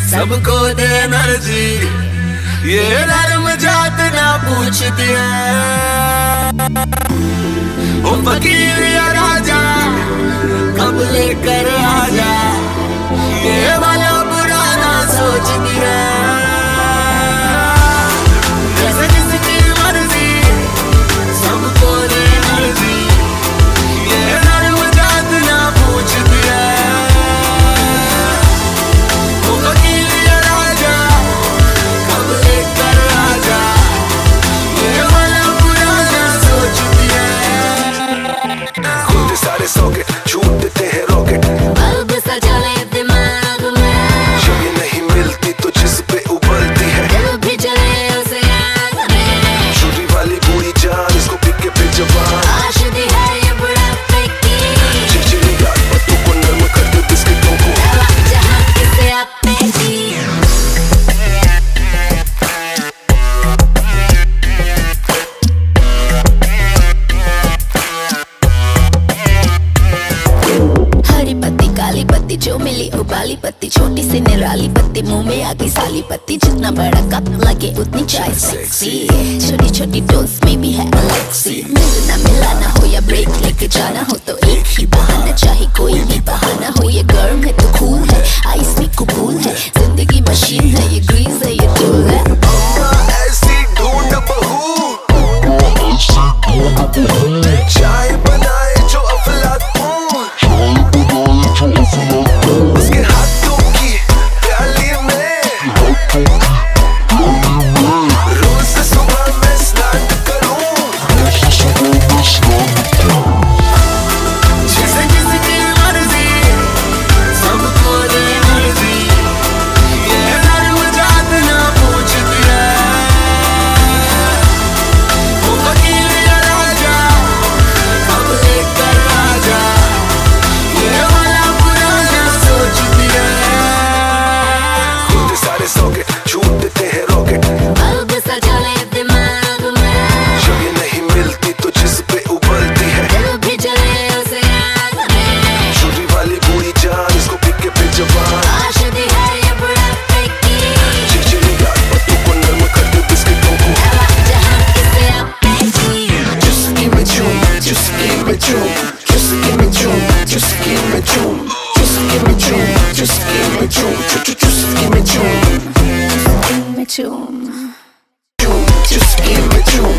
सबको दे एनर्जी, ये धर्म जात ना पूछती है। ओ फकीर या राजा कब लेकर आजा, ये वाला बुरा ना सोचती है। जैसे जिसकी मर्जी सबको दे एनर्जी, ये धर्म जात ना पूछती है। सॉकेट छूट देते हैं रॉकेट, बल्ब सा जले दिमाग में, जब ये नहीं मिलती तो जिस पे उबलती है, दिल भी जले उसे आग में। छुरी वाली बुरी जान इसको पिक के पे जवान, आशिकी है ये बुढ़ापे की, चिड़चिड़ी याद बातों को नर्म कर दे बिस्किटों को, जहाँ किसे अपने की। काली पत्ती जो मिली उबाली पत्ती, छोटी सी निराली पत्ती मुंह में आ गई साली पत्ती। जितना बड़ा कप लगे उतनी चाय सेक्सी, छोटी छोटी डोज में भी है अलग-सी। मिलना मिलाना हो या ब्रेक लेके जाना हो तो एक ही बहाना, चाहे कोई भी बहाना हो। ये गर्म है तो कूल है, आइस में कबूल है, जिंदगी मशीन है, ये ग्रीस है, ये टूल है। ऐसी ढूंढ बहू चाय बनाए जो अफलातून, उसके हाथों की प्याली में रोज सुबह मैं स्नान करूं। जैसे जिसकी मर्जी सबको दे एनर्जी, ये धर्म जात ना पूछती है। वो फकीर या राजा कब लेकर आजा, ये वाला बुरा ना सोचती है। खुद सारे सॉकेट छूट देते हैं रॉकेट, बल्ब सा जले दिमाग में, जब ये नहीं मिलती तो जिस पे उबलती है, दिल भी जले उसे आग में। छुरी वाली बुरी जान इसको पिक के पे जवान, आशिकी है ये बुढ़ापे की, चिड़चिड़ी याद बातों को नर्म कर दे बिस्किटों को, जहाँ किसे अपने की। just give me chum, just give me chum, just give me chum, just give me chum, just give me chum, just give me chum, just give me chum, मैं चूम just give me chum.